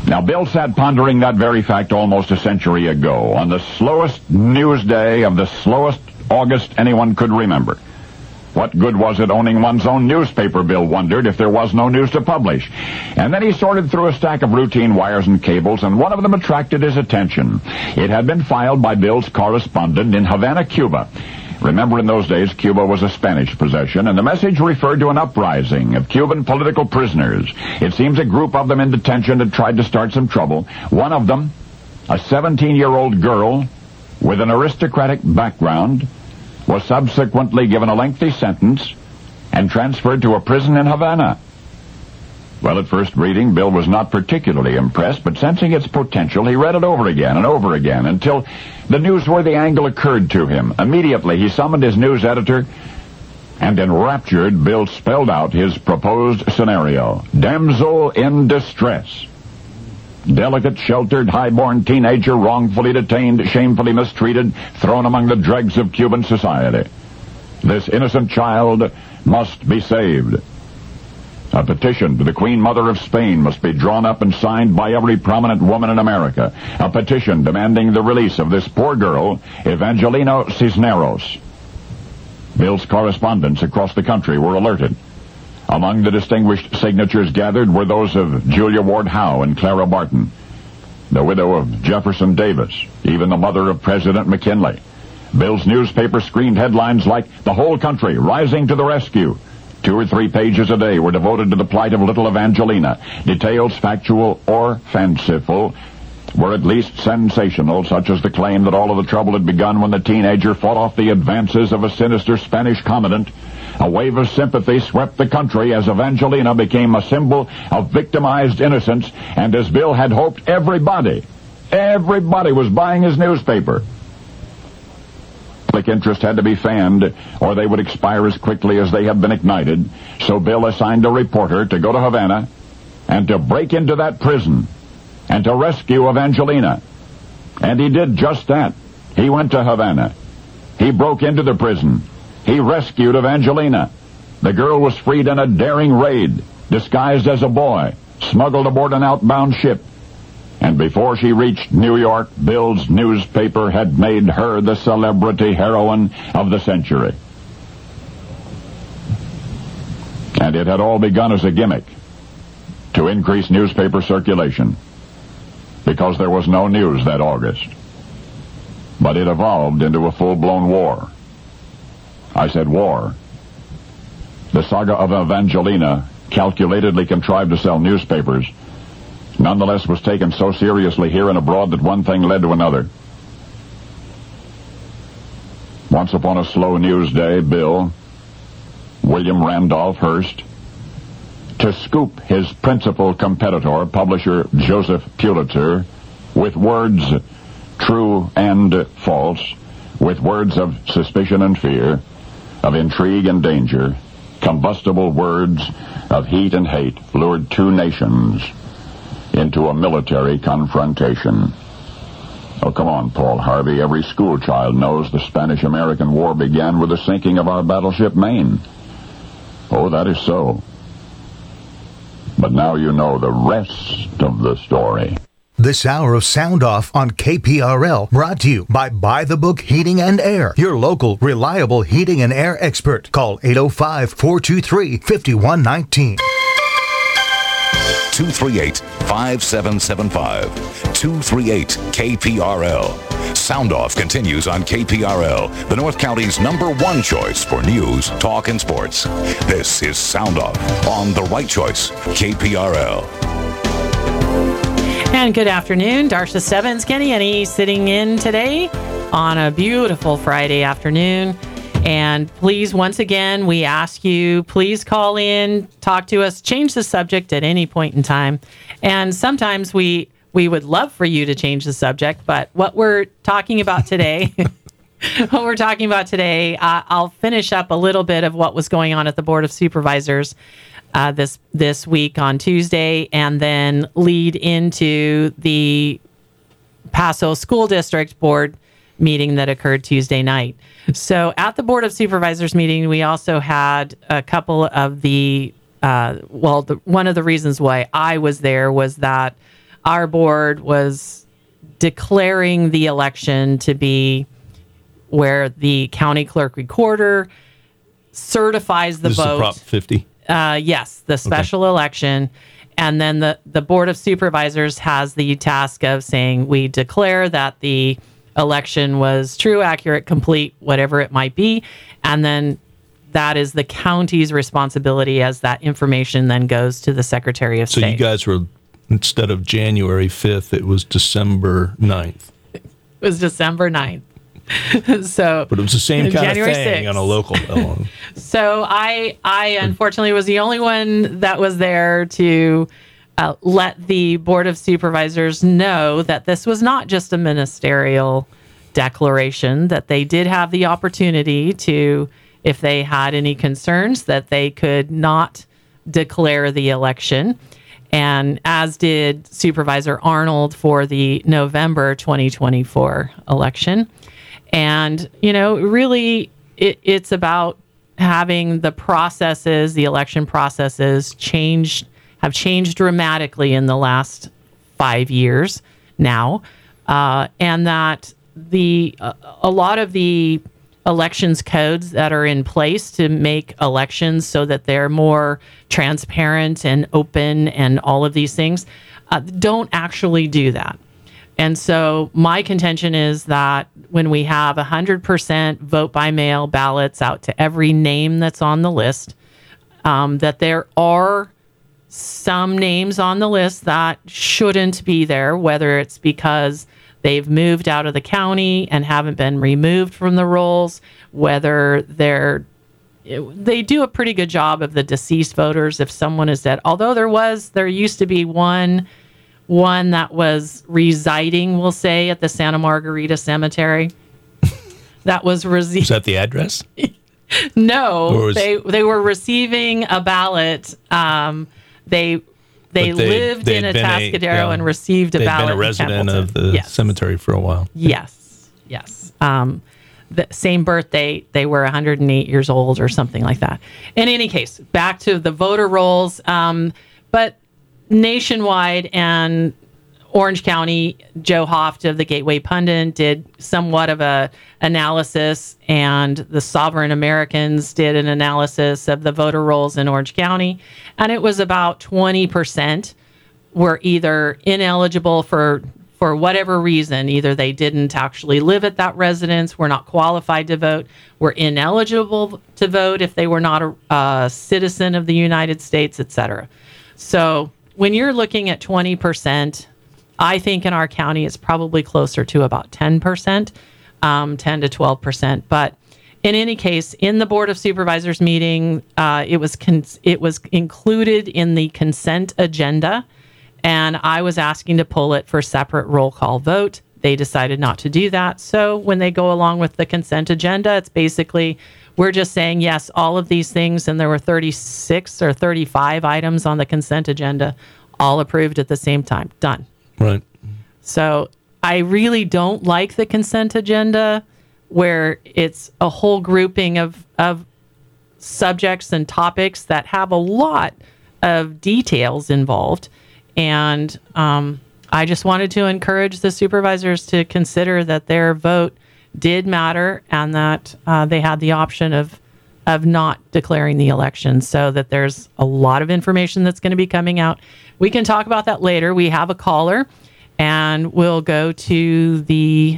Now, Bill sat pondering that very fact almost a century ago, on the slowest news day of the slowest August anyone could remember. What good was it owning one's own newspaper, Bill wondered, if there was no news to publish? And then he sorted through a stack of routine wires and cables, and one of them attracted his attention. It had been filed by Bill's correspondent in Havana, Cuba. Remember, in those days, Cuba was a Spanish possession, and the message referred to an uprising of Cuban political prisoners. It seems a group of them in detention had tried to start some trouble. One of them, a 17-year-old girl with an aristocratic background, was subsequently given a lengthy sentence and transferred to a prison in Havana. Well, at first reading, Bill was not particularly impressed, but sensing its potential, he read it over again and over again until the newsworthy angle occurred to him. Immediately, he summoned his news editor, and enraptured, Bill spelled out his proposed scenario. Damsel in distress. Delicate, sheltered, high-born teenager, wrongfully detained, shamefully mistreated, thrown among the dregs of Cuban society. This innocent child must be saved. A petition to the Queen Mother of Spain must be drawn up and signed by every prominent woman in America. A petition demanding the release of this poor girl, Evangelina Cisneros. Bill's correspondents across the country were alerted. Among the distinguished signatures gathered were those of Julia Ward Howe and Clara Barton, the widow of Jefferson Davis, even the mother of President McKinley. Bill's newspaper screened headlines like "The Whole Country Rising to the Rescue." 2 or 3 pages a day were devoted to the plight of little Evangelina. Details, factual or fanciful, were at least sensational, such as the claim that all of the trouble had begun when the teenager fought off the advances of a sinister Spanish commandant. A wave of sympathy swept the country as Evangelina became a symbol of victimized innocence, and as Bill had hoped, everybody was buying his newspaper. Public interest had to be fanned, or they would expire as quickly as they had been ignited, so Bill assigned a reporter to go to Havana and to break into that prison and to rescue Evangelina. And he did just that. He went to Havana. He broke into the prison. He rescued Evangelina. The girl was freed in a daring raid, disguised as a boy, smuggled aboard an outbound ship. And before she reached New York, Bill's newspaper had made her the celebrity heroine of the century. And it had all begun as a gimmick to increase newspaper circulation, because there was no news that August. But it evolved into a full-blown war. I said war. The saga of Evangelina, calculatedly contrived to sell newspapers, nonetheless was taken so seriously here and abroad that one thing led to another. Once upon a slow news day, Bill, William Randolph Hearst, to scoop his principal competitor, publisher Joseph Pulitzer, with words true and false, with words of suspicion and fear, of intrigue and danger, combustible words of heat and hate, lured 2 nations into a military confrontation. Oh, come on, Paul Harvey. Every schoolchild knows the Spanish-American War began with the sinking of our battleship Maine. Oh, that is so. But now you know the rest of the story. This hour of Sound Off on KPRL brought to you by the Book Heating and Air, your local, reliable heating and air expert. Call 805-423-5119. 238-5775. 238-KPRL. Sound Off continues on KPRL, the North County's #1 choice for news, talk, and sports. This is Sound Off on The Right Choice, KPRL. And good afternoon. Darsha Stebbins, Kenny and E sitting in today on a beautiful Friday afternoon. And please, once again, we ask you, please call in, talk to us, change the subject at any point in time. And sometimes we would love for you to change the subject, but what we're talking about today, I'll finish up a little bit of what was going on at the Board of Supervisors this week on Tuesday, and then lead into the Paso School District Board meeting that occurred Tuesday night. So at the Board of Supervisors meeting, we also had a couple of one of the reasons why I was there was that our board was declaring the election to be where the county clerk recorder certifies the This vote. is Prop 50. Yes, the special election. And then the Board of Supervisors has the task of saying, we declare that the election was true, accurate, complete, whatever it might be. And then that is the county's responsibility as that information then goes to the Secretary of So State. you guys were, instead of January 5th, it was December 9th. It was December 9th. So, But it was the same kind January of thing 6th. on a local level. So I unfortunately was the only one that was there to let the Board of Supervisors know that this was not just a ministerial declaration, that they did have the opportunity to, if they had any concerns, that they could not declare the election. And as did Supervisor Arnold for the November 2024 election. And, really it's about having the processes, the election processes have changed dramatically in the last 5 years now. And that a lot of the elections codes that are in place to make elections so that they're more transparent and open and all of these things don't actually do that. And so my contention is that when we have 100% vote by mail ballots out to every name that's on the list, that there are some names on the list that shouldn't be there, whether it's because they've moved out of the county and haven't been removed from the rolls, whether they do a pretty good job of the deceased voters if someone is dead. Although there used to be one that was residing, we'll say, at the Santa Margarita Cemetery. That was Is that the address? No, they were receiving a ballot. They lived in Atascadero and received a ballot. They'd been a resident of the cemetery for a while. Yes. The same birthday, they were 108 years old or something like that. In any case, back to the voter rolls. But nationwide and Orange County, Joe Hoft of the Gateway Pundit did somewhat of a analysis, and the Sovereign Americans did an analysis of the voter rolls in Orange County, and it was about 20% were either ineligible for whatever reason. Either they didn't actually live at that residence, were not qualified to vote, were ineligible to vote if they were not a citizen of the United States, etc. So when you're looking at 20%, I think in our county it's probably closer to about 10%, 10 to 12%. But in any case, in the Board of Supervisors meeting, it was included in the consent agenda, and I was asking to pull it for separate roll call vote. They decided not to do that. So when they go along with the consent agenda, it's basically we're just saying, yes, all of these things, and there were 36 or 35 items on the consent agenda, all approved at the same time. Done. Right. So I really don't like the consent agenda where it's a whole grouping of subjects and topics that have a lot of details involved. And I just wanted to encourage the supervisors to consider that their vote did matter and that they had the option of not declaring the election, so that there's a lot of information that's going to be coming out. We can talk about that later. We have a caller, and we'll go to the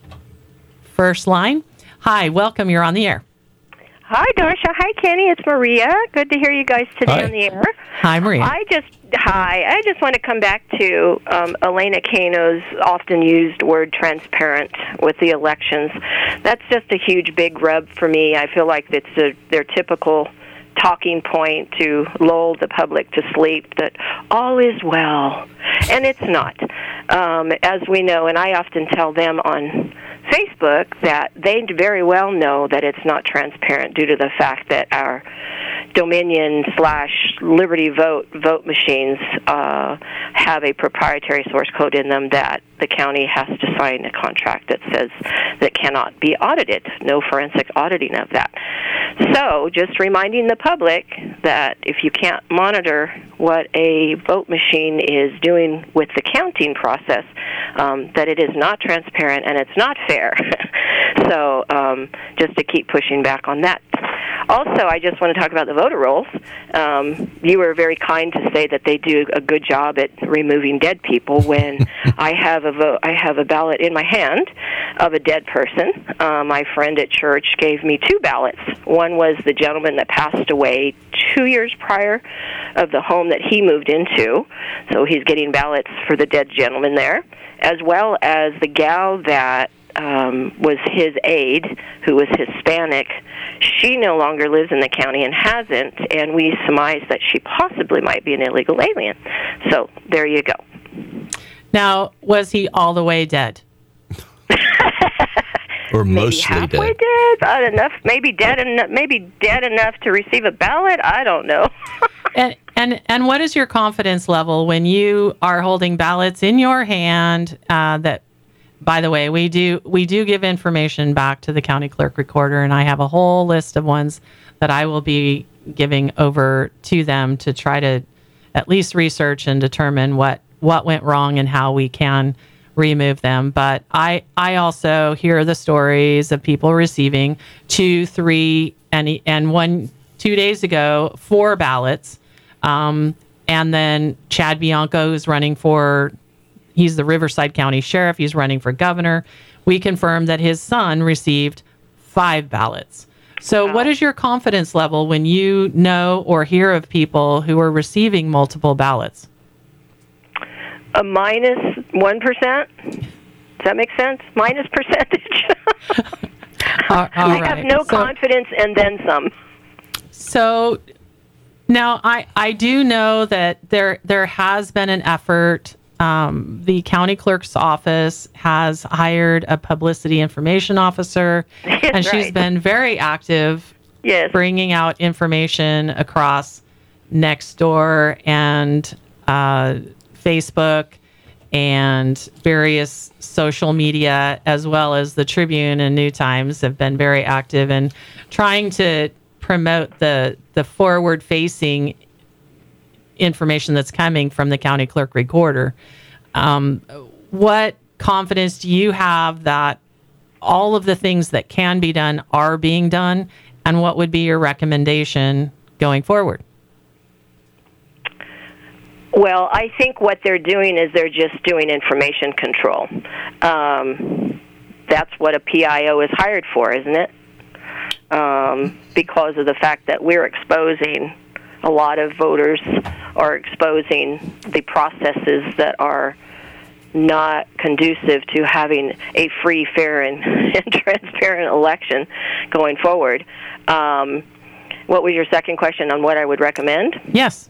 first line. Hi, welcome. You're on the air. Hi, Darcia. Hi, Kenny. It's Maria. Good to hear you guys today on the air. Hi, Maria. I just want to come back to Elena Cano's often used word transparent with the elections. That's just a huge, big rub for me. I feel like it's their typical talking point to lull the public to sleep, that all is well. And it's not. As we know, and I often tell them on Facebook that they very well know that it's not transparent due to the fact that our Dominion/Liberty vote machines have a proprietary source code in them that the county has to sign a contract that says that cannot be audited. No forensic auditing of that. So just reminding the public that if you can't monitor what a vote machine is doing with the counting process, that it is not transparent and it's not fair. So just to keep pushing back on that. Also, I just want to talk about the voter rolls. You were very kind to say that they do a good job at removing dead people. When I have a ballot in my hand of a dead person. My friend at church gave me 2 ballots. One was the gentleman that passed away 2 years prior of the home that he moved into, so he's getting ballots for the dead gentleman there, as well as the gal that was his aide, who was Hispanic. She no longer lives in the county and hasn't, and we surmise that she possibly might be an illegal alien. So there you go. Now, was he all the way dead? Or maybe mostly halfway dead? dead? Enough, maybe dead enough to receive a ballot? I don't know. And what is your confidence level when you are holding ballots in your hand? That, by the way, we do give information back to the county clerk recorder, and I have a whole list of ones that I will be giving over to them to try to at least research and determine what went wrong and how we can remove them. But I also hear the stories of people receiving 2, 3, and 2 days ago 4 ballots. And then Chad Bianco, who's running he's the Riverside County Sheriff. He's running for governor. We confirmed that his son received 5 ballots. So What is your confidence level when you know or hear of people who are receiving multiple ballots? A minus 1%? Does that make sense? Minus percentage? I have no confidence and then some. So now I do know that there has been an effort. The county clerk's office has hired a publicity information officer, and she's been very active, bringing out information across Nextdoor and Facebook and various social media, as well as the Tribune and New Times have been very active in trying to promote the forward-facing information that's coming from the county clerk recorder. What confidence do you have that all of the things that can be done are being done, and what would be your recommendation going forward? Well, I think what they're doing is they're just doing information control. That's what a PIO is hired for, isn't it? Because of the fact that we're exposing a lot of voters are exposing the processes that are not conducive to having a free, fair, and transparent election going forward. What was your second question on what I would recommend? Yes.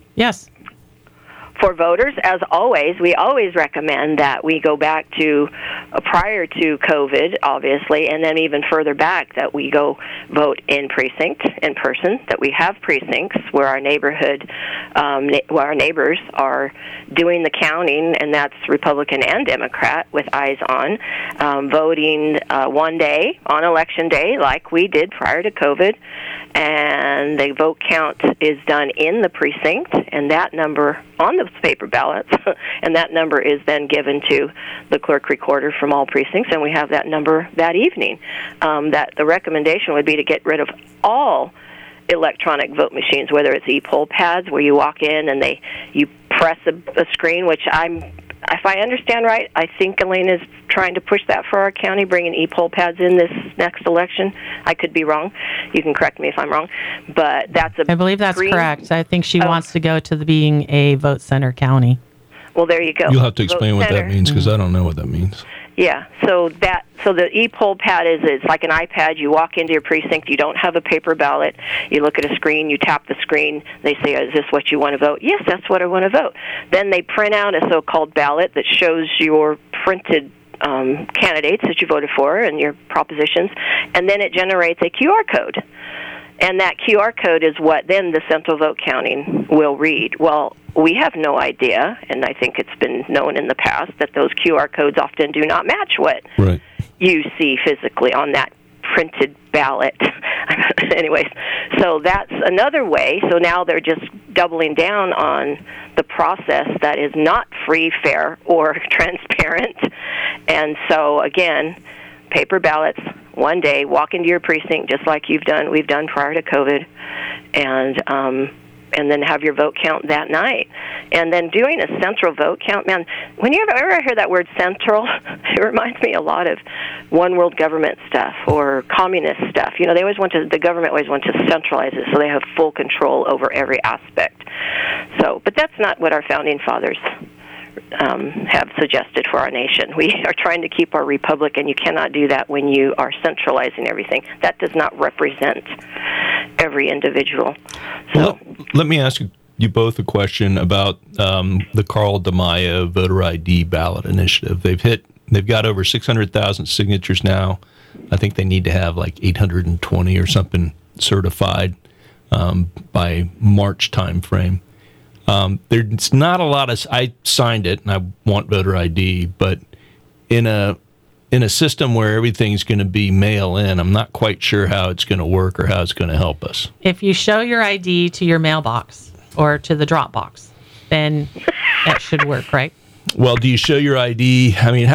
For voters, as always, we always recommend that we go back to prior to COVID, obviously, and then even further back that we go vote in precinct, in person, that we have precincts where our neighborhood, where our neighbors are doing the counting, and that's Republican and Democrat with eyes on, voting one day on Election Day like we did prior to COVID, and the vote count is done in the precinct, and that number on the paper ballots, and that number is then given to the clerk recorder from all precincts, and we have that number that evening. That the recommendation would be to get rid of all electronic vote machines, whether it's e-poll pads where you walk in and you press a screen, which if I understand right, I think Elena's trying to push that for our county, bringing e-poll pads in this next election. I could be wrong. You can correct me if I'm wrong. But I believe that's correct. I think she wants to go to being a vote center county. Well, there you go. You'll have to explain what that means, because I don't know what that means. Yeah, so the e-poll pad it's like an iPad. You walk into your precinct, you don't have a paper ballot. You look at a screen, you tap the screen. They say, "Is this what you want to vote?" "Yes, that's what I want to vote." Then they print out a so-called ballot that shows your printed candidates that you voted for and your propositions, and then it generates a QR code. And that QR code is what then the central vote counting will read. Well, we have no idea, and I think it's been known in the past that those QR codes often do not match what Right. you see physically on that printed ballot. Anyways, so that's another way. So now they're just doubling down on the process that is not free, fair, or transparent. And so, again, paper ballots, one day, walk into your precinct just like we've done prior to COVID, and then have your vote count that night. And then doing a central vote count, man, when you ever hear that word central, it reminds me a lot of one world government stuff or communist stuff. You know, the government always wants to centralize it so they have full control over every aspect. So, but that's not what our founding fathers have suggested for our nation. We are trying to keep our republic, and you cannot do that when you are centralizing everything. That does not represent every individual. So, Well, let me ask you both a question about the Carl DeMaio voter ID ballot initiative. They've got over 600,000 signatures now. I think they need to have like 820 or something certified by March timeframe. There's not a lot of. I signed it, and I want voter ID, but in a system where everything's going to be mail in, I'm not quite sure how it's going to work or how it's going to help us. If you show your ID to your mailbox or to the drop box, then that should work, right? Well, do you show your ID? I mean,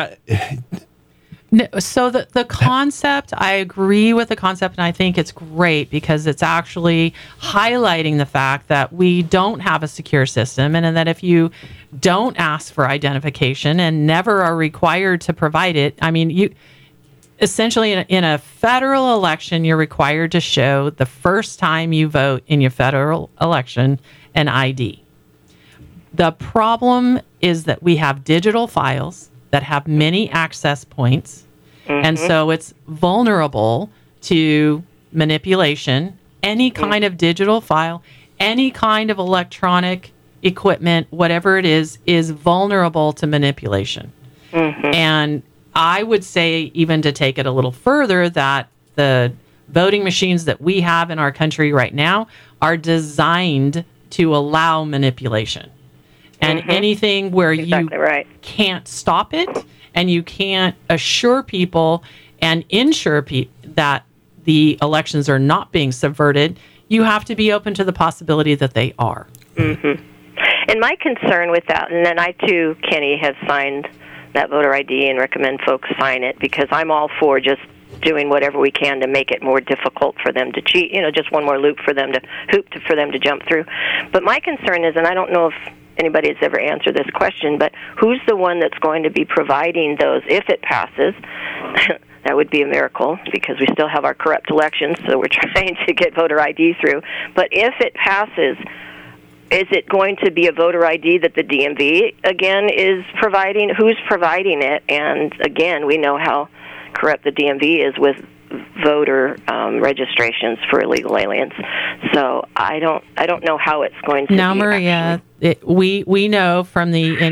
No, so the concept, I agree with the concept, and I think it's great because it's actually highlighting the fact that we don't have a secure system, and that if you don't ask for identification and never are required to provide it, I mean, you essentially in a federal election, you're required to show the first time you vote in your federal election an ID. The problem is that we have digital files that have many access points. And so it's vulnerable to manipulation. Any kind of digital file, any kind of electronic equipment, whatever it is vulnerable to manipulation. And I would say, even to take it a little further, that the voting machines that we have in our country right now are designed to allow manipulation. And anything where exactly you right. can't stop it and you can't assure people and ensure that the elections are not being subverted, you have to be open to the possibility that they are. And my concern with that, and then I too, Kenny, have signed that voter ID and recommend folks sign it because I'm all for just doing whatever we can to make it more difficult for them to cheat, just one more loop for them to for them to jump through. But my concern is, and I don't know if anybody has ever answered this question, but who's the one that's going to be providing those if it passes? That would be a miracle because we still have our corrupt elections, so we're trying to get voter ID through. But if it passes, is it going to be a voter ID that the DMV, again, is providing? Who's providing it? And, again, we know how corrupt the DMV is with voter registrations for illegal aliens. So I don't know how it's going to now, be. Maria, we know from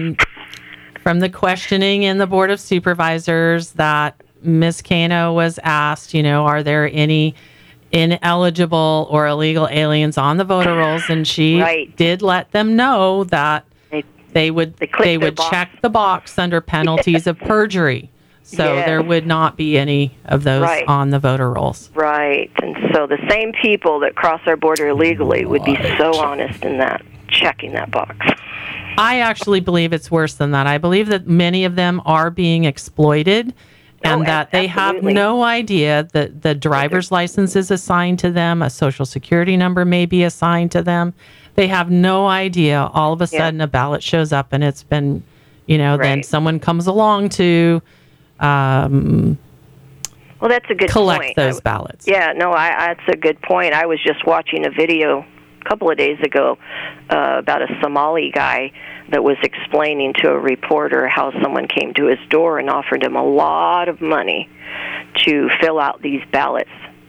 the questioning in the Board of Supervisors that Ms. Cano was asked, are there any ineligible or illegal aliens on the voter rolls? And she did let them know that they would check the box under penalties of perjury. So there would not be any of those on the voter rolls. Right. And so the same people that cross our border illegally would be so honest in that, checking that box. I actually believe it's worse than that. I believe that many of them are being exploited and that they have no idea that the driver's license is assigned to them, a social security number may be assigned to them. They have no idea. All of a sudden a ballot shows up and it's been, then someone comes along to well, that's a good collect point. Those ballots. Yeah, no, that's a good point. I was just watching a video a couple of days ago about a Somali guy that was explaining to a reporter how someone came to his door and offered him a lot of money to fill out these ballots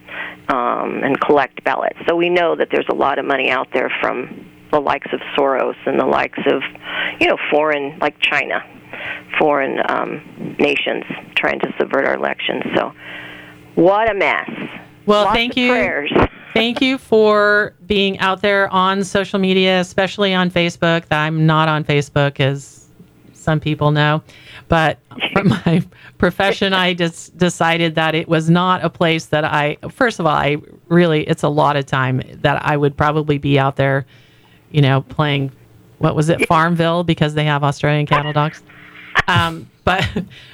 and collect ballots. So we know that there's a lot of money out there from the likes of Soros and the likes of, foreign, like China, foreign nations trying to subvert our elections. So what a mess. Well, Lots thank of you. Prayers. Thank you for being out there on social media, especially on Facebook. I'm not on Facebook, as some people know. But from my profession, I just decided that it was not a place that first of all, it's a lot of time that I would probably be out there, playing, what was it, Farmville, because they have Australian cattle dogs. But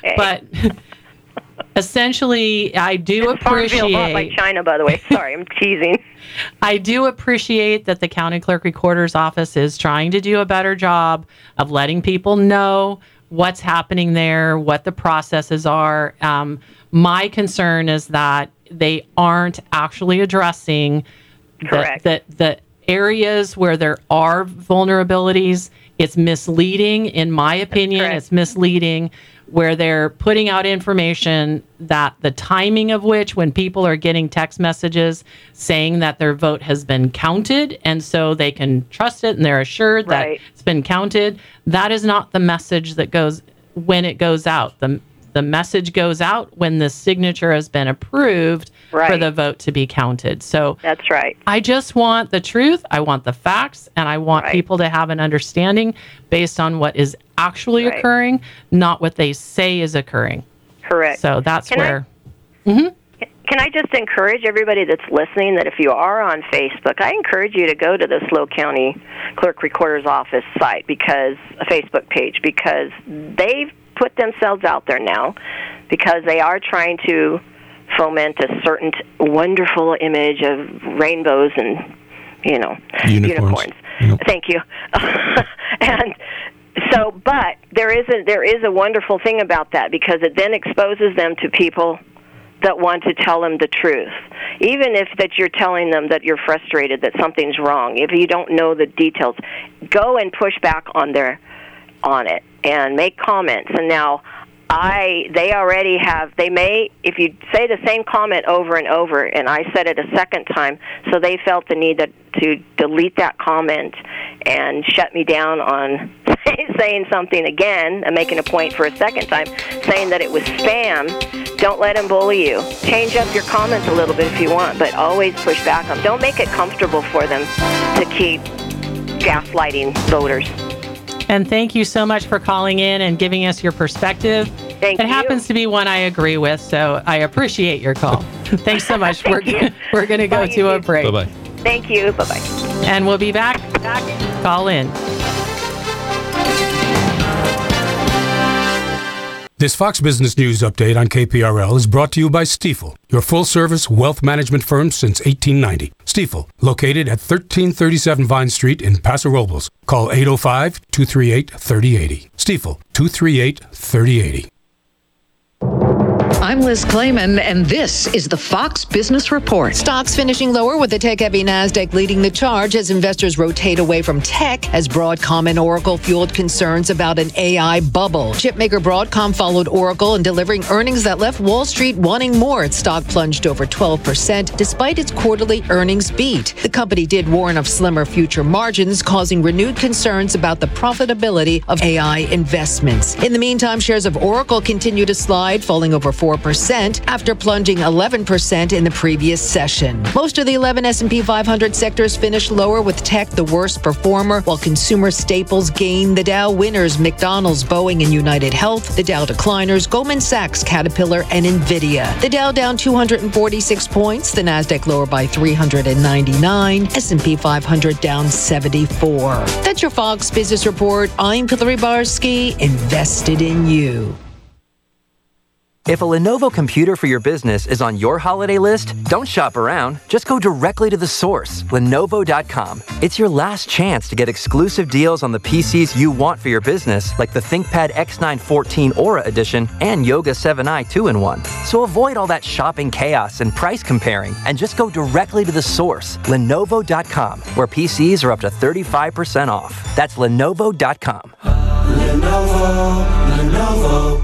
essentially, I do appreciate... Farmville, not like China, by the way. Sorry, I'm teasing. I do appreciate that the County Clerk Recorder's Office is trying to do a better job of letting people know what's happening there, what the processes are. My concern is that they aren't actually addressing the areas where there are vulnerabilities. It's misleading, in my opinion. It's misleading where they're putting out information that the timing of which, when people are getting text messages saying that their vote has been counted, and so they can trust it and they're assured that it's been counted. That is not the message that goes when it goes out. The message goes out when the signature has been approved for the vote to be counted. So that's right. I just want the truth. I want the facts, and I want people to have an understanding based on what is actually occurring, not what they say is occurring. Correct. So that's where... Can I just encourage everybody that's listening that if you are on Facebook, I encourage you to go to the SLO County Clerk Recorder's Office site, a Facebook page, because they've put themselves out there now, because they are trying to foment a certain wonderful image of rainbows and, unicorns. Yep. Thank you. And so, but there is a wonderful thing about that, because it then exposes them to people that want to tell them the truth. Even if that you're telling them that you're frustrated, that something's wrong, if you don't know the details, go and push back on it and make comments. And now they may, if you say the same comment over and over, and I said it a second time, so they felt the need to delete that comment and shut me down on saying something again and making a point for a second time, saying that it was spam. Don't let them bully you. Change up your comments a little bit if you want, but always push back on them. Don't make it comfortable for them to keep gaslighting voters. And thank you so much for calling in and giving us your perspective. Thank you. It happens to be one I agree with, so I appreciate your call. Thanks so much. We're going to go to a break. Bye-bye. Thank you. Bye-bye. And we'll be back. Call in. This Fox Business News update on KPRL is brought to you by Stifel, your full-service wealth management firm since 1890. Stifel, located at 1337 Vine Street in Paso Robles. Call 805-238-3080. Stifel, 238-3080. I'm Liz Clayman, and this is the Fox Business Report. Stocks finishing lower with the tech-heavy NASDAQ leading the charge as investors rotate away from tech as Broadcom and Oracle fueled concerns about an AI bubble. Chipmaker Broadcom followed Oracle in delivering earnings that left Wall Street wanting more. Its stock plunged over 12% despite its quarterly earnings beat. The company did warn of slimmer future margins, causing renewed concerns about the profitability of AI investments. In the meantime, shares of Oracle continue to slide, falling over 4% after plunging 11% in the previous session. Most of the 11 S&P 500 sectors finished lower, with tech the worst performer, while consumer staples gained. The Dow winners, McDonald's, Boeing, and United Health. The Dow decliners, Goldman Sachs, Caterpillar, and Nvidia. The Dow down 246 points. The Nasdaq lower by 399. S&P 500 down 74. That's your Fox Business Report. I'm Hillary Barsky, invested in you. If a Lenovo computer for your business is on your holiday list, don't shop around. Just go directly to the source, Lenovo.com. It's your last chance to get exclusive deals on the PCs you want for your business, like the ThinkPad X9 14 Aura Edition and Yoga 7i 2-in-1. So avoid all that shopping chaos and price comparing, and just go directly to the source, Lenovo.com, where PCs are up to 35% off. That's Lenovo.com. Lenovo.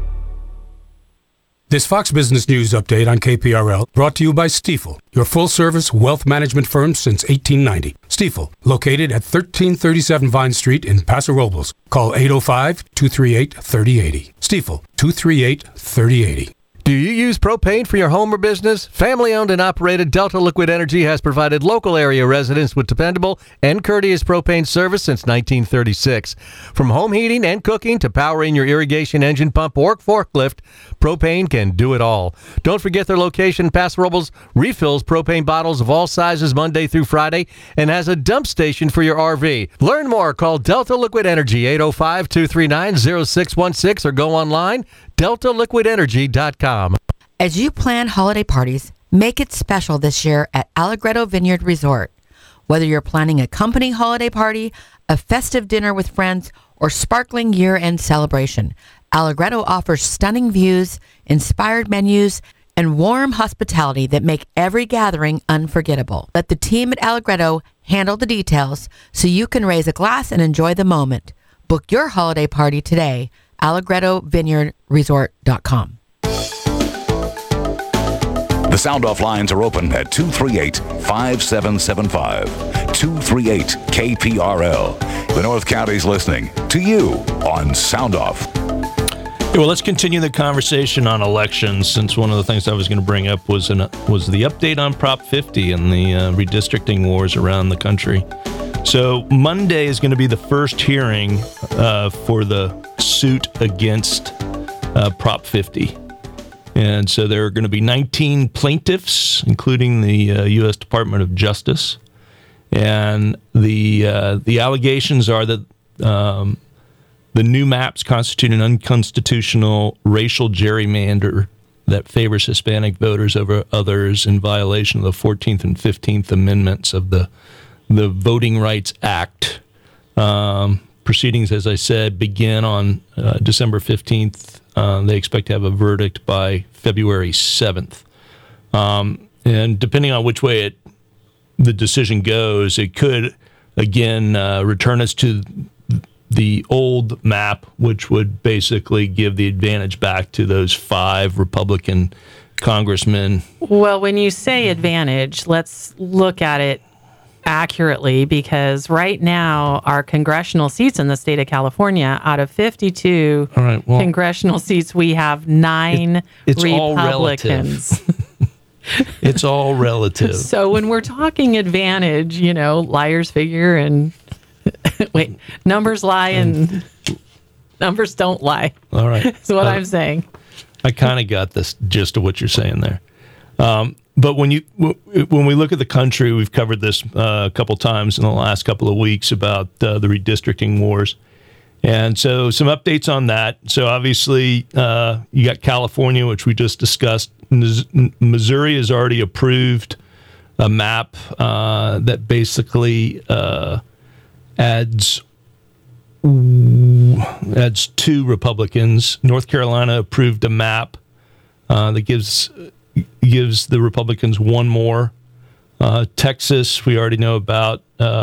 This Fox Business News update on KPRL brought to you by Stifel, your full-service wealth management firm since 1890. Stifel, located at 1337 Vine Street in Paso Robles. Call 805-238-3080. Stifel, 238-3080. Do you use propane for your home or business? Family-owned and operated Delta Liquid Energy has provided local area residents with dependable and courteous propane service since 1936. From home heating and cooking to powering your irrigation engine pump or forklift, propane can do it all. Don't forget their location. Paso Robles refills propane bottles of all sizes Monday through Friday and has a dump station for your RV. Learn more. Call Delta Liquid Energy, 805-239-0616, or go online, deltaliquidenergy.com. As you plan holiday parties, make it special this year at Allegretto Vineyard Resort. Whether you're planning a company holiday party, a festive dinner with friends, or sparkling year-end celebration, Allegretto offers stunning views, inspired menus, and warm hospitality that make every gathering unforgettable. Let the team at Allegretto handle the details so you can raise a glass and enjoy the moment. Book your holiday party today. AllegrettoVineyardResort.com. The Sound-Off lines are open at 238-5775. 238-KPRL. The North County's listening to you on Sound-Off. Okay, well, let's continue the conversation on elections, since one of the things I was going to bring up was the update on Prop 50 and the redistricting wars around the country. So Monday is going to be the first hearing for the suit against Prop 50. And so there are going to be 19 plaintiffs, including the U.S. Department of Justice. And the allegations are that the new maps constitute an unconstitutional racial gerrymander that favors Hispanic voters over others in violation of the 14th and 15th Amendments of the Voting Rights Act. Proceedings, as I said, begin on December 15th. They expect to have a verdict by February 7th. And depending on which way the decision goes, it could, again, return us to the old map, which would basically give the advantage back to those 5 Republican congressmen. Well, when you say advantage, let's look at it accurately, because right now our congressional seats in the state of California, out of 52 congressional seats, we have 9 it's Republicans. It's all relative. So when we're talking advantage, liars figure and wait, numbers lie and numbers don't lie. All right. That's what I'm saying. I kind of got this gist of what you're saying there. But when we look at the country, we've covered this a couple times in the last couple of weeks about the redistricting wars. And so some updates on that. So obviously you got California, which we just discussed. Missouri has already approved a map that basically adds 2 Republicans. North Carolina approved a map that gives the Republicans 1 more. Texas, we already know about.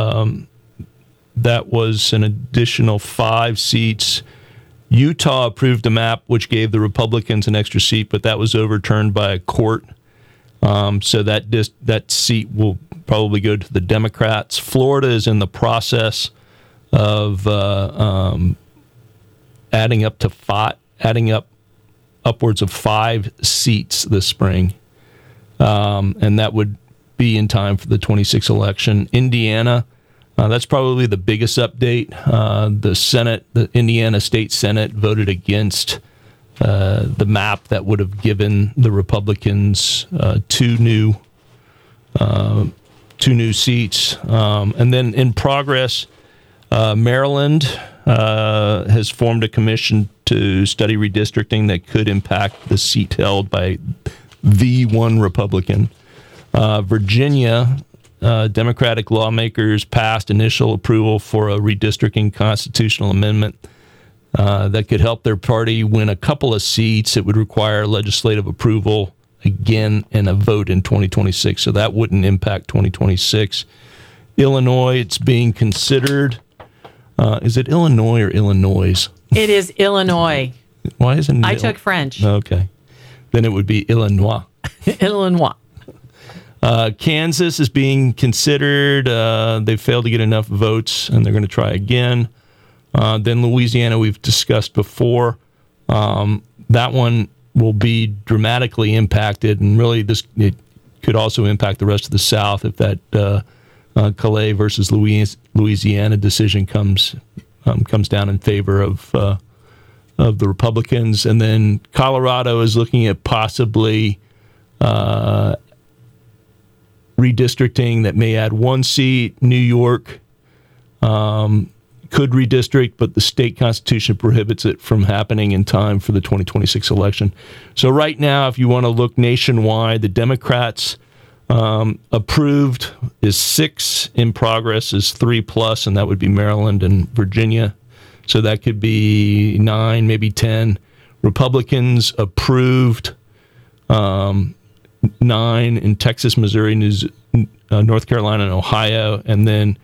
That was an additional 5 seats. Utah approved a map which gave the Republicans an extra seat, but that was overturned by a court. So that seat will probably go to the Democrats. Florida is in the process of adding up upwards of 5 seats this spring, and that would be in time for the 26th election. Indiana, that's probably the biggest update. The Indiana State Senate voted against the map that would have given the Republicans 2 new seats. And then in progress, Maryland has formed a commission to study redistricting that could impact the seat held by the one Republican. Virginia, Democratic lawmakers passed initial approval for a redistricting constitutional amendment that could help their party win a couple of seats. It would require legislative approval again and a vote in 2026, so that wouldn't impact 2026. Illinois, it's being considered. Is it Illinois or Illinois? It is Illinois. Why isn't it? I took French. Okay. Then it would be Illinois. Illinois. Kansas is being considered. They failed to get enough votes, and they're going to try again. Then Louisiana, we've discussed before. That one will be dramatically impacted, and really it could also impact the rest of the South if that Calais versus Louisiana decision comes down in favor of the Republicans. And then Colorado is looking at possibly redistricting that may add one seat. New York could redistrict, but the state constitution prohibits it from happening in time for the 2026 election. So right now, if you want to look nationwide, the Democrats approved is 6, in progress is 3+, and that would be Maryland and Virginia. So that could be 9, maybe 10. Republicans approved 9 in Texas, Missouri, North Carolina, and Ohio, and then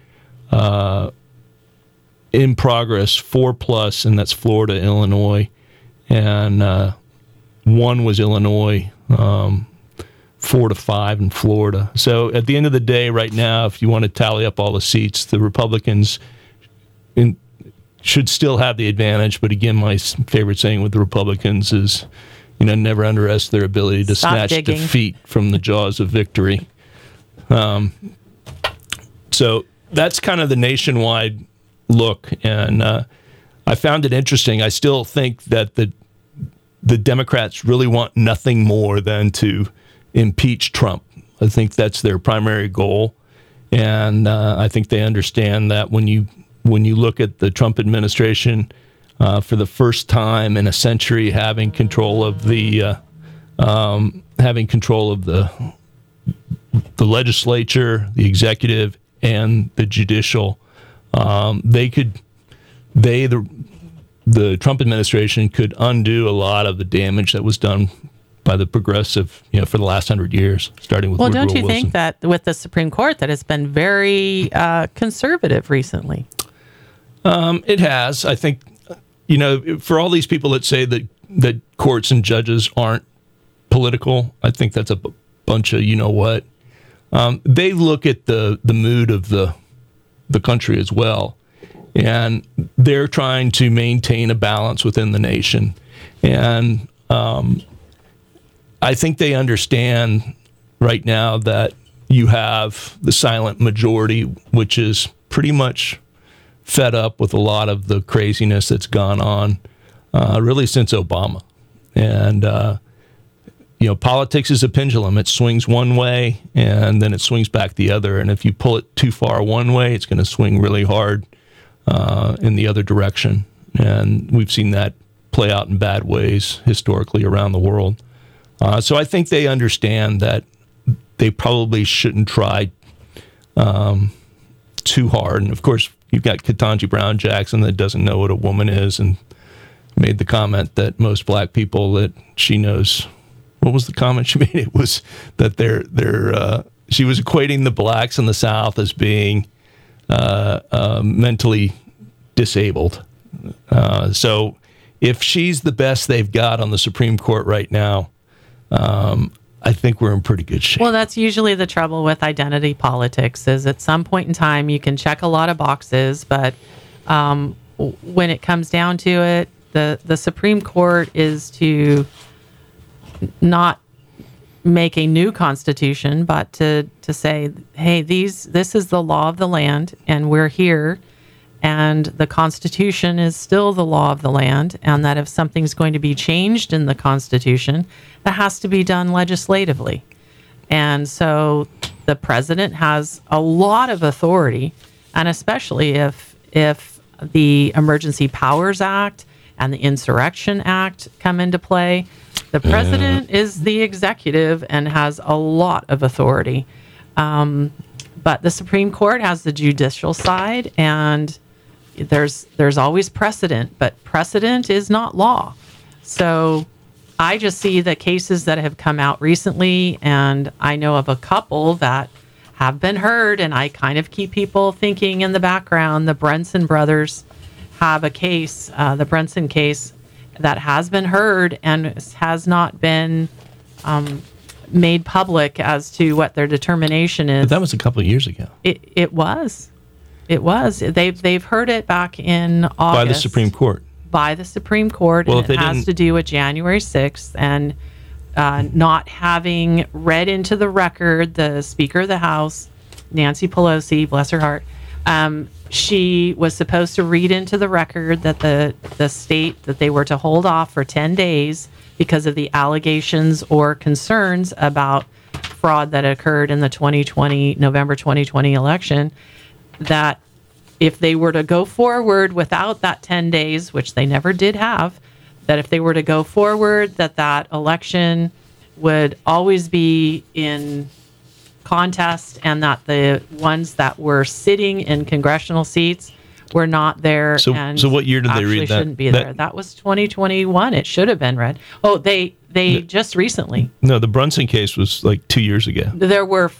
in progress 4+, and that's Florida, Illinois, and 1 was Illinois, 4 to 5 in Florida. So at the end of the day, right now, if you want to tally up all the seats, the Republicans should still have the advantage. But again, my favorite saying with the Republicans is, never underestimate their ability to snatch defeat from the jaws of victory. So that's kind of the nationwide look, and I found it interesting. I still think that the Democrats really want nothing more than to impeach Trump. I think that's their primary goal, and I think they understand that when you look at the Trump administration for the first time in a century having control of the legislature, the executive, and the judicial. The Trump administration could undo a lot of the damage that was done by the progressive, for the last 100 years, starting with Woodrow Wilson. Well, don't you think that with the Supreme Court that has been very conservative recently? It has. I think, for all these people that say that courts and judges aren't political, I think that's a bunch of what. They look at the mood of the country as well, and they're trying to maintain a balance within the nation. And I think they understand right now that you have the silent majority, which is pretty much fed up with a lot of the craziness that's gone on really since Obama. And politics is a pendulum. It swings one way and then it swings back the other. And if you pull it too far one way, it's going to swing really hard in the other direction. And we've seen that play out in bad ways historically around the world. So I think they understand that they probably shouldn't try too hard. And of course, you've got Ketanji Brown Jackson that doesn't know what a woman is and made the comment that most black people that she knows. What was the comment she made? It was that she was equating the blacks in the South as being mentally disabled. So if she's the best they've got on the Supreme Court right now, I think we're in pretty good shape. Well, that's usually the trouble with identity politics is at some point in time you can check a lot of boxes, but when it comes down to it, the Supreme Court is to not make a new constitution, but to say, hey, this is the law of the land, and we're here, and the Constitution is still the law of the land, and that if something's going to be changed in the Constitution, that has to be done legislatively. And so the president has a lot of authority, and especially if the Emergency Powers Act and the Insurrection Act come into play, the president is the executive and has a lot of authority. But the Supreme Court has the judicial side, and there's always precedent, but precedent is not law. So I just see the cases that have come out recently, and I know of a couple that have been heard, and I kind of keep people thinking in the background. The Brunson brothers have a case, the Brunson case, that has been heard and has not been made public as to what their determination is. But that was a couple of years ago. It was. They've heard it back in August. By the Supreme Court. by the Supreme Court, Well, and it has to do with January 6th and not having read into the record the Speaker of the House, Nancy Pelosi, bless her heart. She was supposed to read into the record that the state that they were to hold off for 10 days because of the allegations or concerns about fraud that occurred in the November 2020 election, that if they were to go forward without that 10 days, which they never did have, that if they were to go forward, that election would always be in contest, and that the ones that were sitting in congressional seats were not there. So what year did they read that? Shouldn't be there. That was 2021. It should have been read. Oh, they just recently. No, the Brunson case was like 2 years ago. There were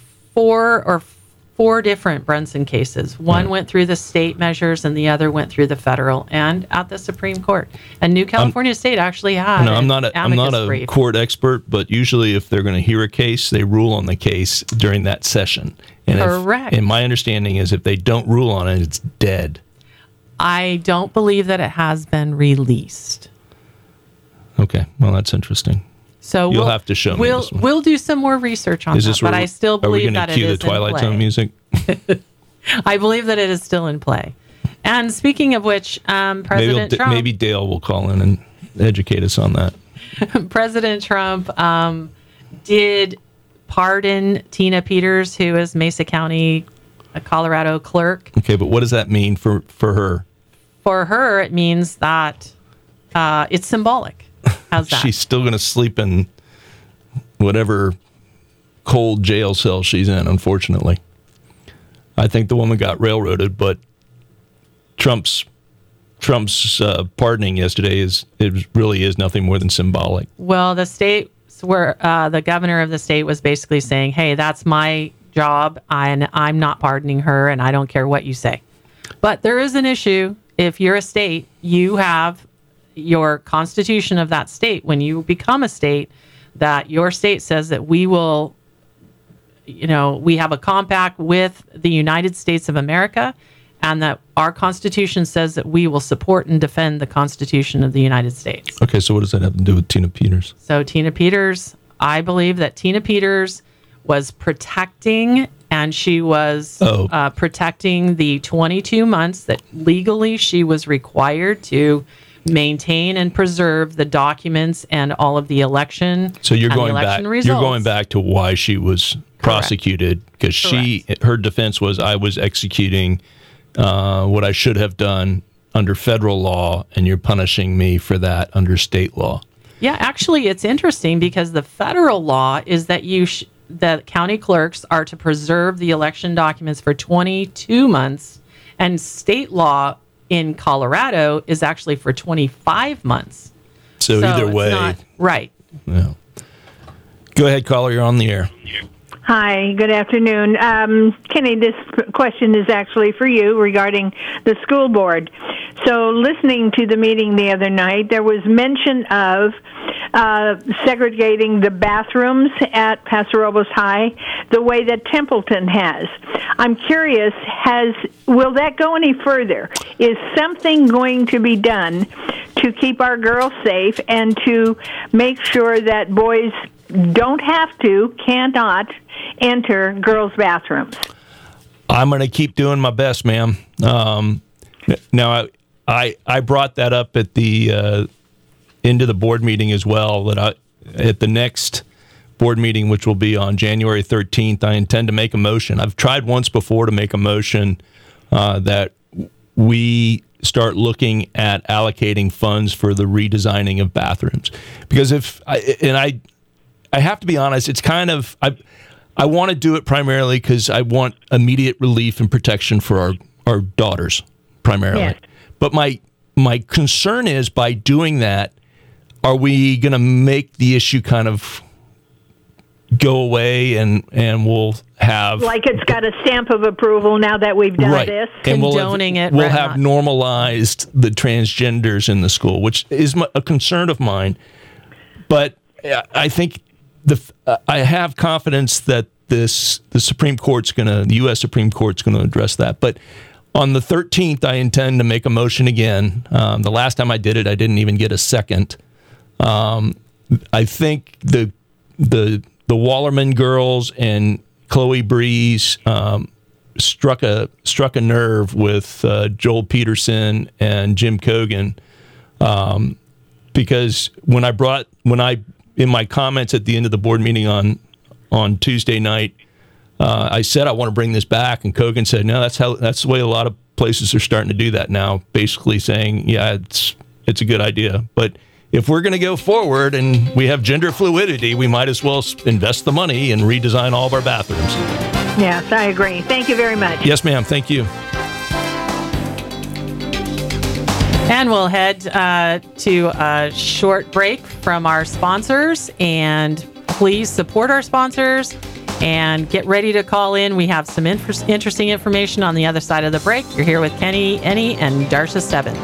four different Brunson cases. One went through the state measures, and the other went through the federal and at the Supreme Court. And New California State actually had. I'm not a court expert, but usually if they're going to hear a case, they rule on the case during that session. And correct. And my understanding is if they don't rule on it, it's dead. I don't believe that it has been released. Okay, well that's interesting. So you'll have to show me this one. We'll do some more research on that, but I still believe that it is in play. Are we going to cue the Twilight Zone music? I believe that it is still in play. And speaking of which, President Trump... Maybe Dale will call in and educate us on that. President Trump did pardon Tina Peters, who is Mesa County, Colorado clerk. Okay, but what does that mean for her? For her, it means that it's symbolic. How's that? She's still going to sleep in whatever cold jail cell she's in, unfortunately. I think the woman got railroaded, but Trump's pardoning yesterday really is nothing more than symbolic. Well, the state where the governor of the state was basically saying, "Hey, that's my job, and I'm not pardoning her, and I don't care what you say." But there is an issue. If you're a state, you have your constitution of that state. When you become a state, that your state says that we will, we have a compact with the United States of America, and that our Constitution says that we will support and defend the Constitution of the United States. Okay, so what does that have to do with Tina Peters? So Tina Peters, I believe that Tina Peters was protecting, and she was protecting the 22 months that legally she was required to maintain and preserve the documents and all of the election. So you're going back. Results. You're going back to why she was prosecuted, because her defense was, I was executing what I should have done under federal law, and you're punishing me for that under state law. Yeah, actually, it's interesting because the federal law is that the county clerks are to preserve the election documents for 22 months, and state law in Colorado is actually for 25 months. So either way. Right. Yeah. Go ahead, caller. You're on the air. Hi, good afternoon. Kenny, this question is actually for you regarding the school board. So listening to the meeting the other night, there was mention of segregating the bathrooms at Paso Robles High the way that Templeton has. I'm curious, will that go any further? Is something going to be done to keep our girls safe and to make sure that boys cannot enter girls' bathrooms? I'm going to keep doing my best, ma'am. Now, I brought that up at the end of the board meeting as well, that at the next board meeting, which will be on January 13th, I intend to make a motion. I've tried once before to make a motion that we start looking at allocating funds for the redesigning of bathrooms. Because I have to be honest, it's kind of, I want to do it primarily because I want immediate relief and protection for our daughters, primarily. Yes. But my concern is, by doing that, are we going to make the issue kind of go away and we'll have... Like it's got a stamp of approval now that we've done this? And condoning it. We'll have normalized the transgenders in the school, which is a concern of mine. But I think I have confidence that the U.S. Supreme Court's going to address that. But On the 13th, I intend to make a motion again. The last time I did it, I didn't even get a second. I think the Wallerman girls and Chloe Breeze struck a nerve with Joel Peterson and Jim Cogan, because when I in my comments at the end of the board meeting on Tuesday night, I said I want to bring this back, and Cogan said no. That's the way a lot of places are starting to do that now. Basically saying, yeah, it's a good idea, but if we're going to go forward and we have gender fluidity, we might as well invest the money and redesign all of our bathrooms. Yes, I agree. Thank you very much. Yes, ma'am. Thank you. And we'll head to a short break from our sponsors. And please support our sponsors and get ready to call in. We have some interesting information on the other side of the break. You're here with Kenny Ennie and Darsha Stebbins.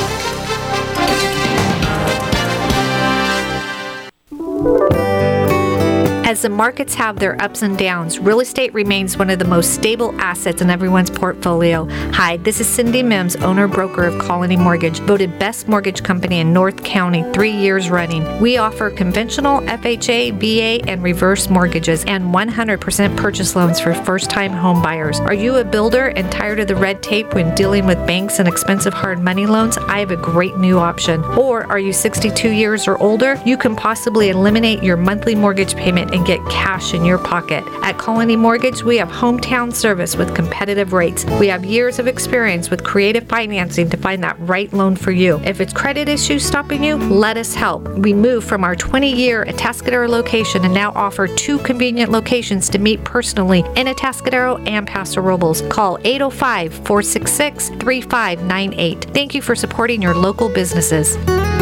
As the markets have their ups and downs, real estate remains one of the most stable assets in everyone's portfolio. Hi, this is Cindy Mims, owner-broker of Colony Mortgage, voted best mortgage company in North County 3 years running. We offer conventional FHA, VA, and reverse mortgages and 100% purchase loans for first-time home buyers. Are you a builder and tired of the red tape when dealing with banks and expensive hard money loans? I have a great new option. Or are you 62 years or older? You can possibly eliminate your monthly mortgage payment and get cash in your pocket. At Colony Mortgage, we have hometown service with competitive rates. We have years of experience with creative financing to find that right loan for you. If it's credit issues stopping you, let us help. We moved from our 20-year Atascadero location and now offer 2 convenient locations to meet personally in Atascadero and Paso Robles. Call 805-466-3598. Thank you for supporting your local businesses.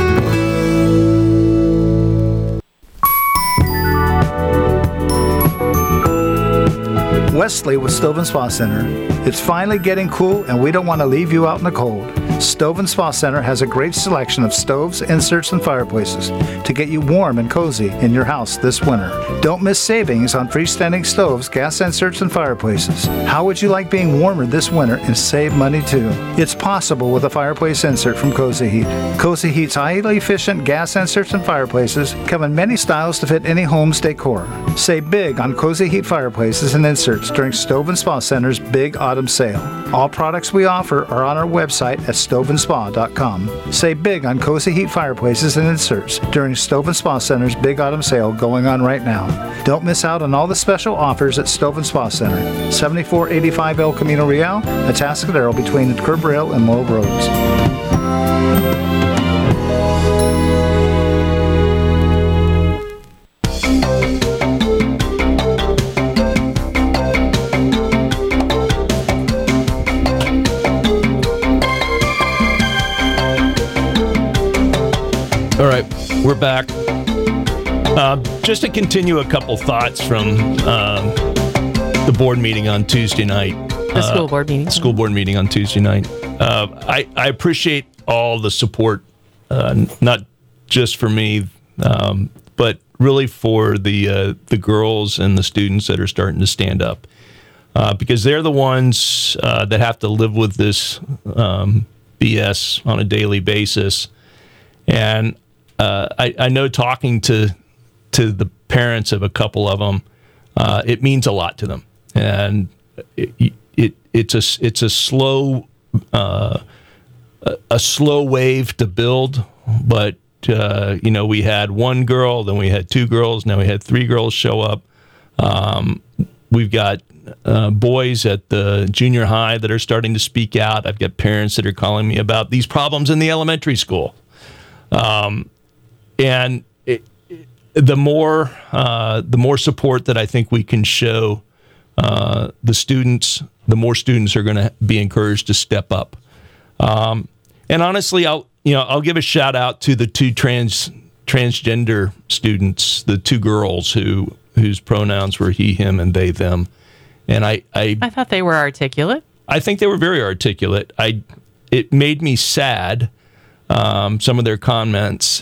Wesley with Stove and Spa Center. It's finally getting cool and we don't want to leave you out in the cold. Stove and Spa Center has a great selection of stoves, inserts, and fireplaces to get you warm and cozy in your house this winter. Don't miss savings on freestanding stoves, gas inserts, and fireplaces. How would you like being warmer this winter and save money too? It's possible with a fireplace insert from Cozy Heat. Cozy Heat's highly efficient gas inserts and fireplaces come in many styles to fit any home's decor. Save big on Cozy Heat fireplaces and inserts during Stove and Spa Center's Big Autumn Sale. All products we offer are on our website at stoveandspa.com. Save big on Cozy Heat fireplaces and inserts during Stove and Spa Center's Big Autumn Sale going on right now. Don't miss out on all the special offers at Stove and Spa Center, 7485 El Camino Real, Atascadero between Curb Rail and Laurel Roads. All right, we're back. Just to continue a couple thoughts from the board meeting on Tuesday night. The school board meeting. School board meeting on Tuesday night. I appreciate all the support, not just for me, but really for the girls and the students that are starting to stand up. Because they're the ones that have to live with this BS on a daily basis. And I know talking to the parents of a couple of them, it means a lot to them, and it's a slow wave to build. But we had one girl, then we had 2 girls, now we had 3 girls show up. We've got boys at the junior high that are starting to speak out. I've got parents that are calling me about these problems in the elementary school. And the more support that I think we can show the students, the more students are going to be encouraged to step up. And honestly, I'll give a shout out to the 2 transgender students, the 2 girls whose pronouns were he, him, and they, them. And I thought they were articulate. I think they were very articulate. It made me sad. Some of their comments,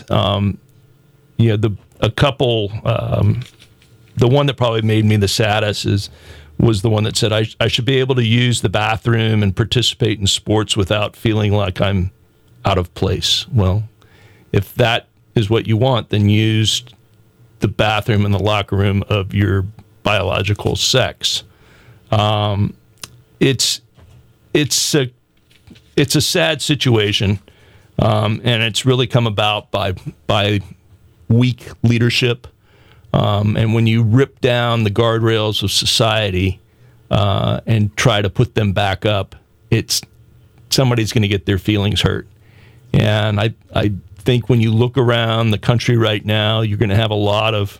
a couple, the one that probably made me the saddest was the one that said I should be able to use the bathroom and participate in sports without feeling like I'm out of place. Well, if that is what you want, then use the bathroom in the locker room of your biological sex. It's a sad situation, and it's really come about by weak leadership. And when you rip down the guardrails of society and try to put them back up, somebody's going to get their feelings hurt. And I think when you look around the country right now, you're going to have a lot of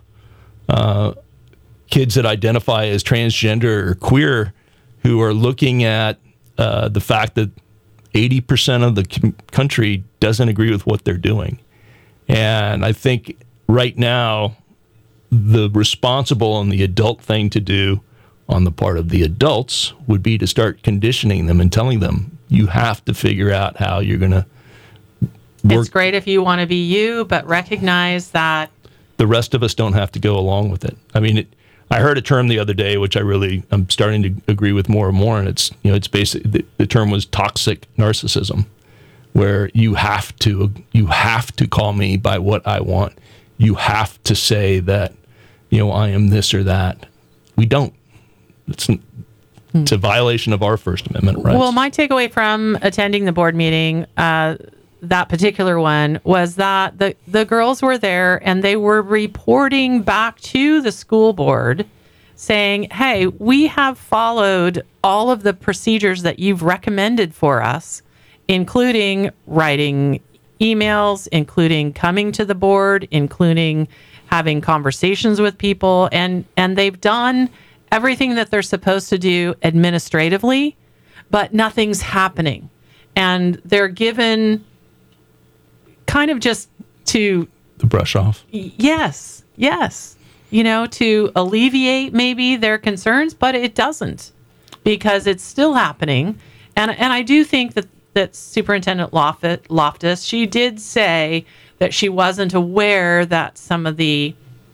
kids that identify as transgender or queer who are looking at the fact that 80% of the country doesn't agree with what they're doing. And I think right now, the responsible and the adult thing to do on the part of the adults would be to start conditioning them and telling them, you have to figure out how you're going to work. It's great if you want to be you, but recognize that the rest of us don't have to go along with it. I mean, I heard a term the other day, which I'm starting to agree with more and more, and it's basically the term was toxic narcissism, where you have to call me by what I want. You have to say that, I am this or that. We don't. It's a violation of our First Amendment rights. Well, my takeaway from attending the board meeting, that particular one, was that the girls were there and they were reporting back to the school board saying, hey, we have followed all of the procedures that you've recommended for us, including writing emails, including coming to the board, including having conversations with people, and they've done everything that they're supposed to do administratively, but nothing's happening. And they're given kind of just to the brush off. Yes. To alleviate maybe their concerns, but it doesn't, because it's still happening. And I do think that Superintendent Loftus, she did say that she wasn't aware that some of the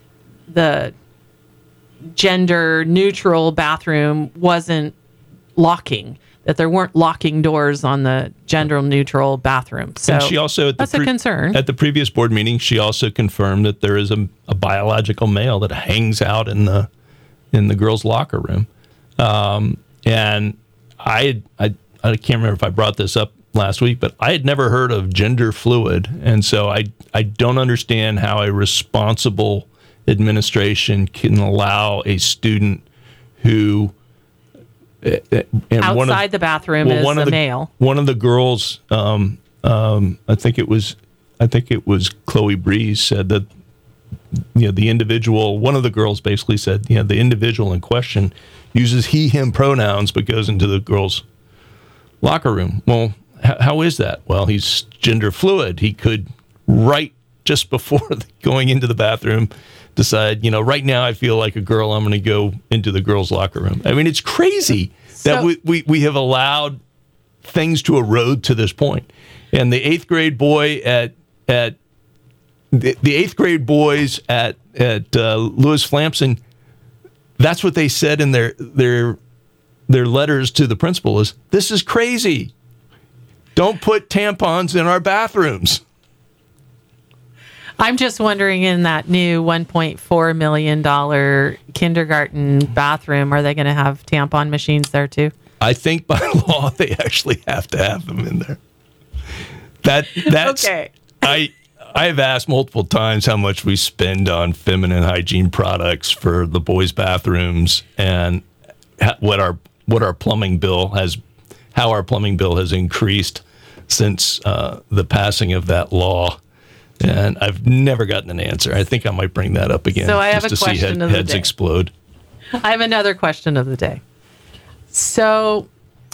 gender neutral bathroom wasn't locking, that there weren't locking doors on the gender neutral bathroom. So and she also, that's a concern. At the previous board meeting, she also confirmed that there is a biological male that hangs out in the girls' locker room. And I can't remember if I brought this up last week, but I had never heard of gender fluid. And so I don't understand how a responsible administration can allow a student who outside the bathroom is a male. One of the girls, I think it was Chloe Breeze, said that the individual. One of the girls basically said, the individual in question uses he/him pronouns, but goes into the girls' locker room. Well, how is that? Well, he's gender fluid. He could, right just before going into the bathroom, decide, right now I feel like a girl, I'm going to go into the girls' locker room. I mean, it's crazy that we have allowed things to erode to this point. And the eighth grade boy at the eighth grade boys at Lewis Flamson, that's what they said in their letters to the principal is, this is crazy. Don't put tampons in our bathrooms. I'm just wondering, in that new $1.4 million kindergarten bathroom, are they going to have tampon machines there too? I think by law they actually have to have them in there. That's okay. I've asked multiple times how much we spend on feminine hygiene products for the boys' bathrooms, and what our plumbing bill has, how our plumbing bill has increased since the passing of that law. And I've never gotten an answer. I think I might bring that up again. So I have just a question to see heads explode. I have another question of the day. So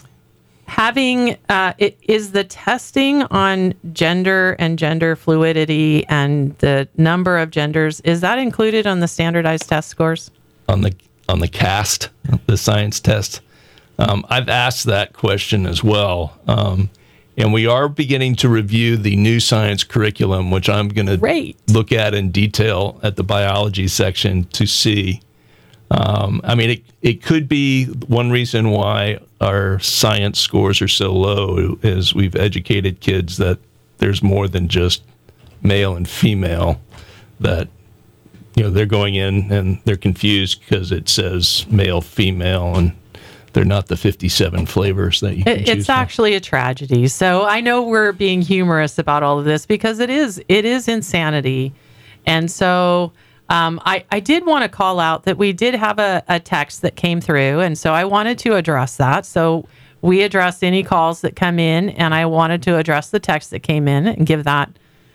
is the testing on gender and gender fluidity and the number of genders, is that included on the standardized test scores? On the CAST, the science test. I've asked that question as well. And we are beginning to review the new science curriculum, which I'm going to look at in detail at the biology section to see I mean, it could be one reason why our science scores are so low is we've educated kids that there's more than just male and female, that they're going in and they're confused because it says male, female, and they're not the 57 flavors that you can choose It's from. actually a tragedy. So I know we're being humorous about all of this because it is insanity. And so I did want to call out that we did have a text that came through, and so I wanted to address that. So we address any calls that come in, and I wanted to address the text that came in and give that.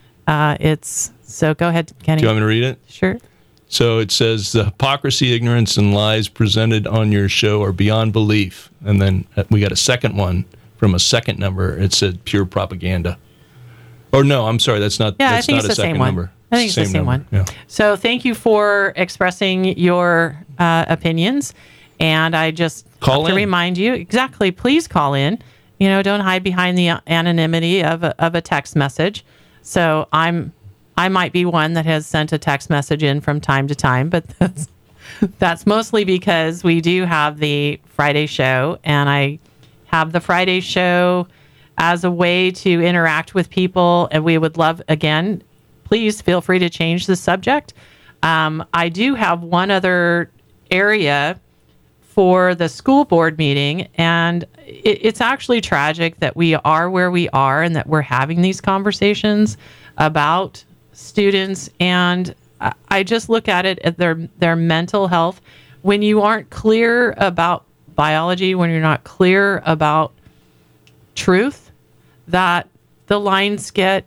So go ahead, Kenny. Do you want me to read it? Sure. So it says, the hypocrisy, ignorance, and lies presented on your show are beyond belief. And then we got a second one from a second number. It said pure propaganda. Or no, I'm sorry, that's not. Yeah, that's I think not it's a the same second one. number. I think it's the same one. Yeah. So thank you for expressing your opinions. And I just Call have to in. remind you, exactly, please call in. Don't hide behind the anonymity of a text message. So I might be one that has sent a text message in from time to time, but that's mostly because we do have the Friday show, and I have the Friday show as a way to interact with people, and we would love, again, please feel free to change the subject. I do have one other area for the school board meeting, and it's actually tragic that we are where we are and that we're having these conversations about students, and I just look at it at their mental health. When you aren't clear about biology, when you're not clear about truth, that the lines get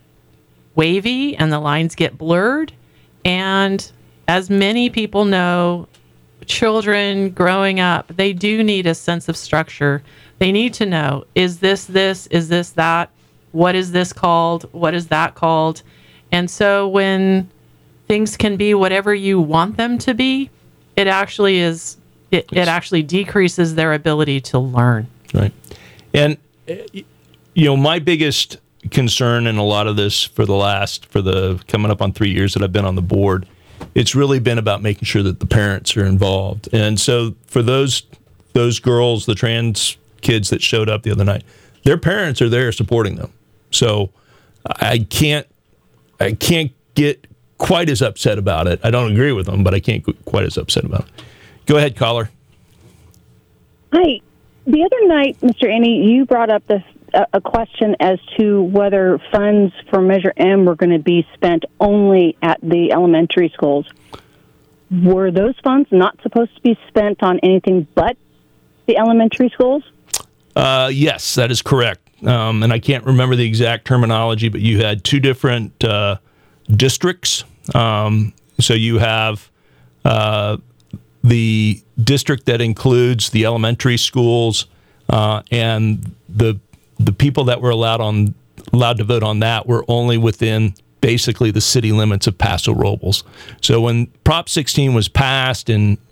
wavy and the lines get blurred. And as many people know, children growing up, they do need a sense of structure. They need to know, is this, is this that? What is this called? What is that called? And so when things can be whatever you want them to be, it actually is, it actually decreases their ability to learn. Right. And, my biggest concern in a lot of this for the coming up on 3 years that I've been on the board, it's really been about making sure that the parents are involved. And so for those girls, the trans kids that showed up the other night, their parents are there supporting them. So I can't get quite as upset about it. I don't agree with them, but I can't get quite as upset about it. Go ahead, caller. Hi. The other night, Mr. Annie, you brought up a question as to whether funds for Measure M were going to be spent only at the elementary schools. Were those funds not supposed to be spent on anything but the elementary schools? Yes, that is correct. And I can't remember the exact terminology, but you had two different districts. So you have the district that includes the elementary schools, and the people that were allowed to vote on that were only within basically the city limits of Paso Robles. So when Prop 16 was passed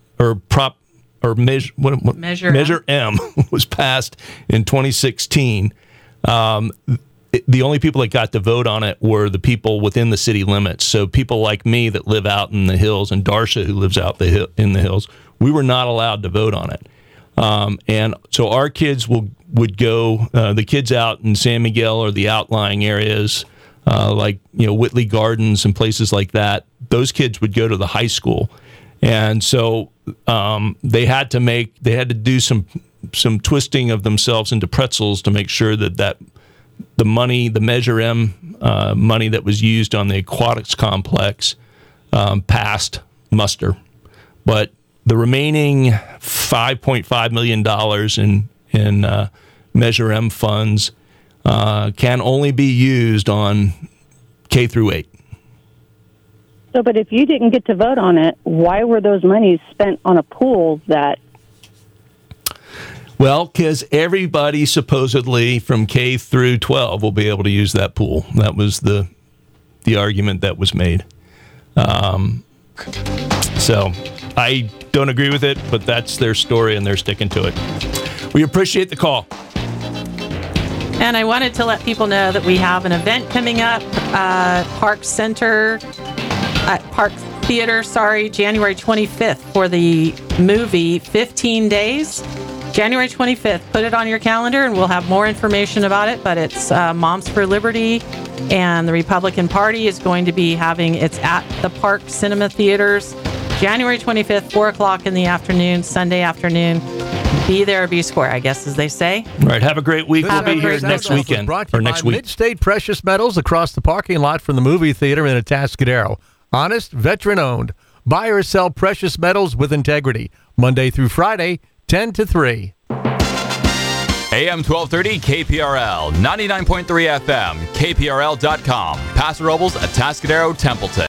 Measure M was passed in 2016, the only people that got to vote on it were the people within the city limits. So people like me that live out in the hills, and Darsha who lives out in the hills, we were not allowed to vote on it. And so our kids would go, the kids out in San Miguel or the outlying areas, like Whitley Gardens and places like that, those kids would go to the high school. And so they had to do some twisting of themselves into pretzels to make sure that the money, the Measure M money that was used on the aquatics complex passed muster. But the remaining $5.5 million in Measure M funds can only be used on K through 8. So, but if you didn't get to vote on it, why were those monies spent on a pool that... Well, because everybody supposedly from K through 12 will be able to use that pool. That was the argument that was made. So I don't agree with it, but that's their story and they're sticking to it. We appreciate the call. And I wanted to let people know that we have an event coming up, Park Center, theater, January 25th for the movie 15 Days. January 25th. Put it on your calendar and we'll have more information about it. But it's Moms for Liberty, and the Republican Party is going to be having it's at the Park Cinema Theaters, January 25th, 4 o'clock in the afternoon, Sunday afternoon. Be there or be square, I guess, as they say. All right, have a great week. We'll be here next weekend. Brought to or you next by week. Mid-State Precious Metals across the parking lot from the movie theater in Atascadero. Honest, veteran-owned. Buy or sell precious metals with integrity. Monday through Friday, 10 to 3. AM 1230 KPRL, 99.3 FM, KPRL.com. Paso Robles, Atascadero, Templeton.